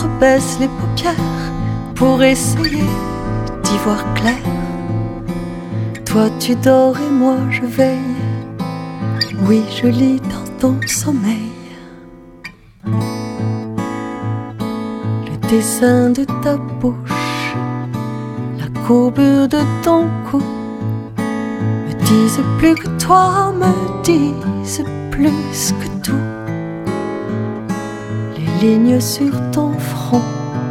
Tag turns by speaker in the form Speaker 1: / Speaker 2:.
Speaker 1: J'entrebaisse les paupières pour essayer d'y voir clair. Toi tu dors et moi je veille. Oui, je lis dans ton sommeil le dessin de ta bouche, la courbure de ton cou. Me disent plus que toi, me disent plus que tout. Les lignes sur ton front